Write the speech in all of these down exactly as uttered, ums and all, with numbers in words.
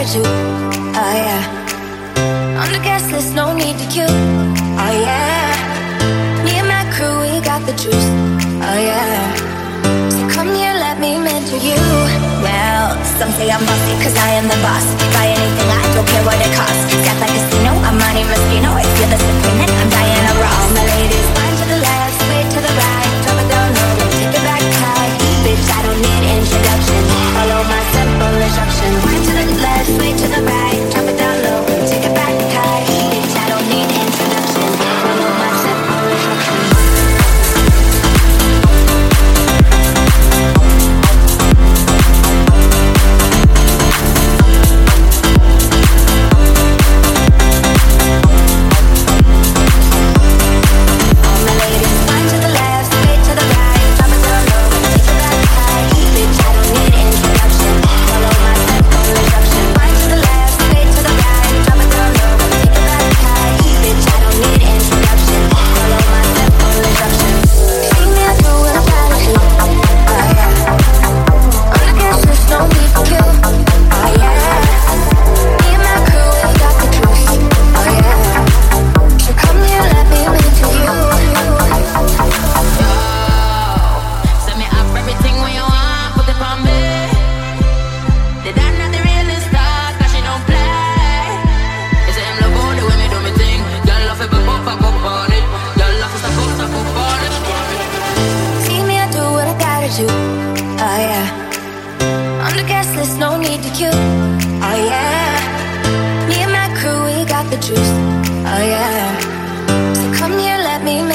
attitude. Oh yeah. On the guest list, no need to queue. Oh yeah. Me and my crew, we got the juice. Oh yeah. So come here, let me mentor you. Well, some say I'm bossy cause I am the boss. Buy anything, I don't care what it costs. Step like a casino, I'm Monte Moschino. If you're the supreme, I'm Diana Ross. All my ladies, one to the left, straight to the right. Drop it down low, take it back high. Bitch, I don't need introduction. Follow my simple instruction. One to the left, straight to the right. Drop it down low, take it back high. Bitch, I don't need introduction. Follow my simple instruction.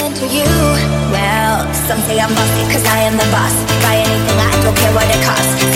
Some say I'm bossy cause I am the boss. Buy anything, I don't care what it costs.